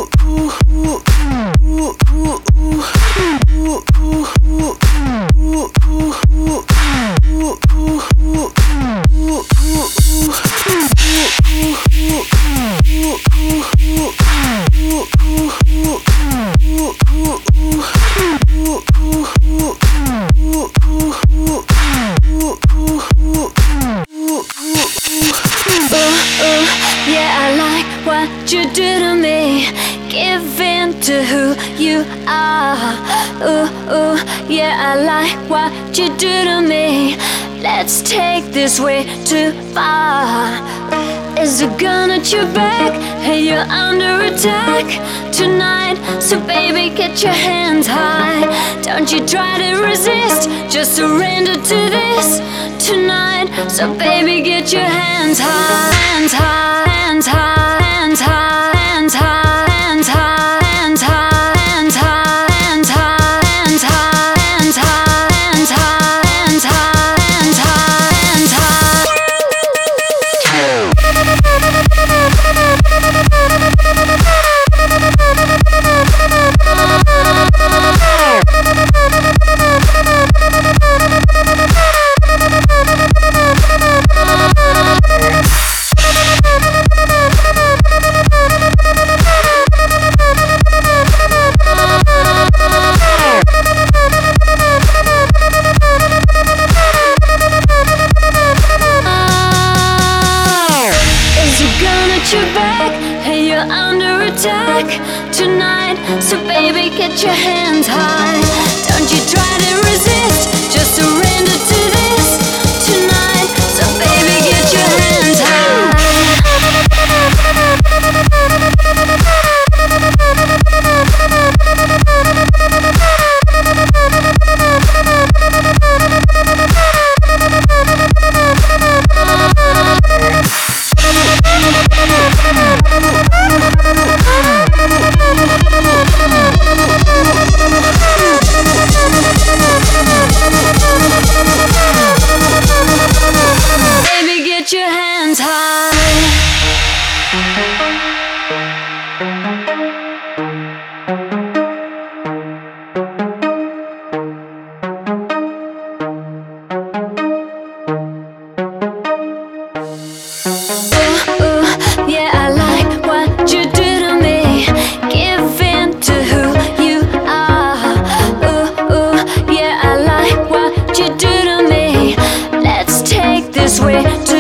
Yeah, I like what you do to me. Give in to who you are. Ooh, ooh, yeah, I like what you do to me. Let's take this way too far. Is a gun at your back? Hey, you're under attack tonight. So baby, get your hands high. Don't you try to resist, just surrender to this tonight. So baby, get your hands high, hands high, hands high, hands high, hands high, hands high, hands high, hands high, hands high, hands high, hands high, hands high, hands high, hands high, hands high. Your back, hey, you're under attack tonight. So baby, get your hands high. Don't you try to resist, just surrender to this tonight. So baby, get your hands high. Get your hands high. Yeah, I like what you do to me. Give in to who you are. Yeah, I like what you do to me. Let's take this way.